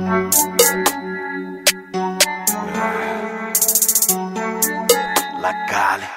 La Cali.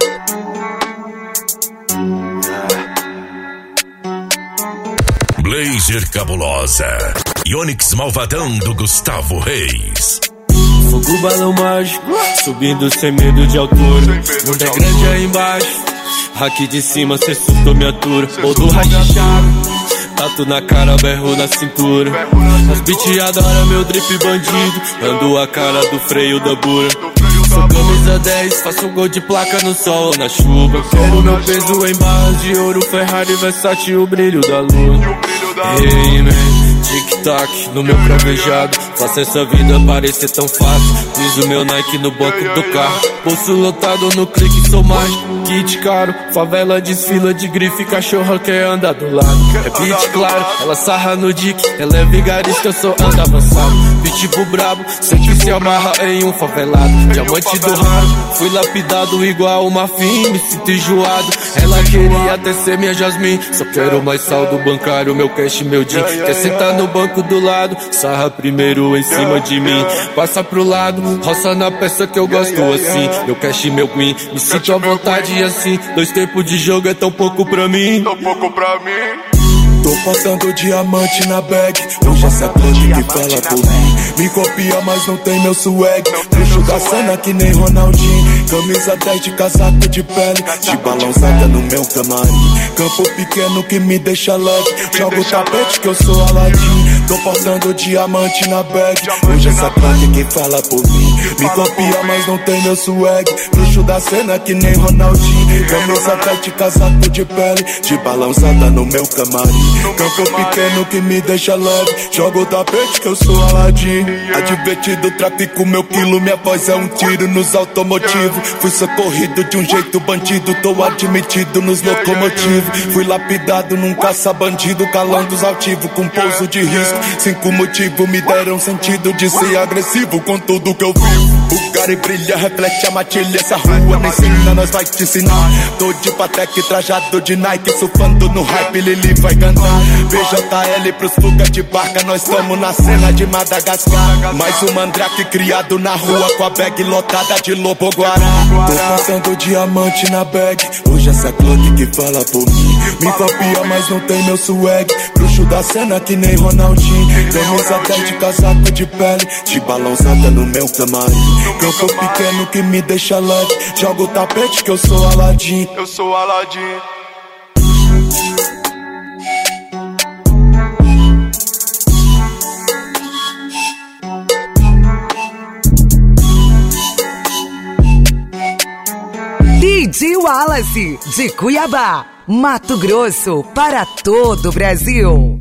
Blazer Cabulosa e Onyx Malvadão do Gustavo Reis. Fogo balão mágico, subindo sem medo de altura. Mundo é grande aí embaixo, aqui de cima cê surtou minha altura. Ou do rachado, tatu na cara, berro na cintura. As beat adoram meu drip bandido, ando a cara do freio da bura. Sou camisa 10, faço gol de placa no sol ou na chuva. Quero meu peso em barras de ouro, Ferrari, Versace, o brilho da lua. Hey man, tic-tac no meu cravejado, faço essa vida parecer tão fácil. Piso meu Nike no banco do carro, bolso lotado no clique, sou mágico. Kit caro, favela desfila de grife, cachorra quer andar do lado. É beat claro, ela sarra no dick, ela é vigarista, eu sou anda avançado. Pitbull brabo, sempre se amarra em um favelado. Diamante do raro, fui lapidado igual uma fim, me sinto enjoado. Ela queria até ser minha Jasmine, só quero mais saldo bancário, meu cash, meu din. Quer sentar no banco do lado, sarra primeiro em cima de mim. Passa pro lado, roça na peça que eu gosto assim. Meu cash, meu queen, me sinto à vontade assim. 2 tempos de jogo é tão pouco pra mim. Tão pouco pra mim. Tô passando diamante na bag, hoje essa planta que fala por mim. Me copia, mas não tem meu swag. Puxo da cena que nem Ronaldinho. Camisa 10 de casaco de pele, de balançada no meu camarim. Campo pequeno que me deixa leve, jogo tapete que eu sou Aladdin. Tô passando diamante na bag, hoje essa planta que fala por mim. Me copia, mas não tem meu swag. Puxo da cena que nem Ronaldinho. Camisa 10 de casaco de pele, de balançada no meu camarim. Campo pequeno que me deixa leve, jogo o tapete que eu sou Aladdin. Advertido, trafico meu quilo, minha voz é um tiro nos automotivos. Fui socorrido de um jeito bandido, tô admitido nos locomotivos. Fui lapidado num caça-bandido, calando os altivos com pouso de risco. 5 motivos me deram sentido de ser agressivo com tudo que eu vivo. O cara brilha, reflete a matilha, essa rua me ensina, nós vai te ensinar. Tô de Patek, trajado de Nike, surfando no hype, Lili vai cantar. BJL pros fuga de barca, nós tamo na cena de Madagascar. Mais um mandrake criado na rua com a bag lotada de lobo guará. Tô passando diamante na bag, hoje essa cloque que fala por mim. Me copia, mas não tem meu swag. Bruxo da cena que nem Ronaldinho. Camisa 10 de casaco de pele, de balançada no meu camarim. Campo pequeno que me deixa leve, jogo o tapete que eu sou Aladdin. Eu sou Aladdin. DJ Wallace, de Cuiabá, Mato Grosso, para todo o Brasil.